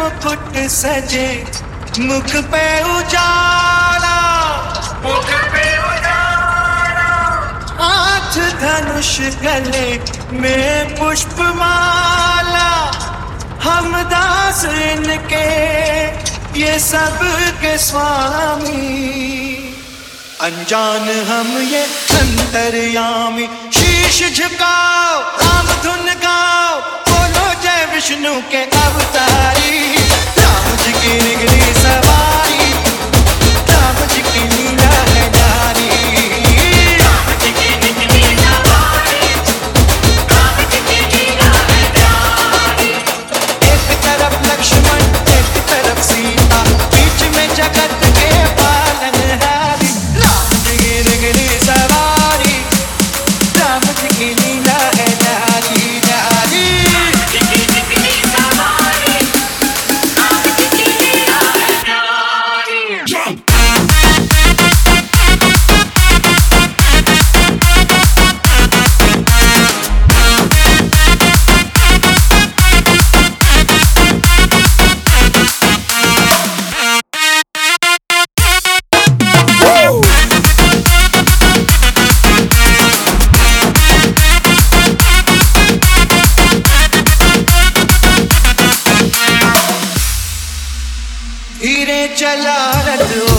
मुकुट सजे, मुख पे उजाला, मुख पे उजाला। हाथ धनुष गले में पुष्पमाला, हम दास इनके ये सब के स्वामी। अनजान हम ये अंतर्यामी, शीश झुकाओ राम धुन गाओ, बोलो जय विष्णु के अवतारी। राम जी की निगली सवारी, राम जी की लीला है जारी। राम जी की निगली सवारी, राम जी की लीला है जारी। एक तरफ लक्ष्मण, एक तरफ सीता, बीच में जगत के पालनहारी। राम जी की निगली सवारी, राम जी की लीला है जारी जारी। धीरे चला रथ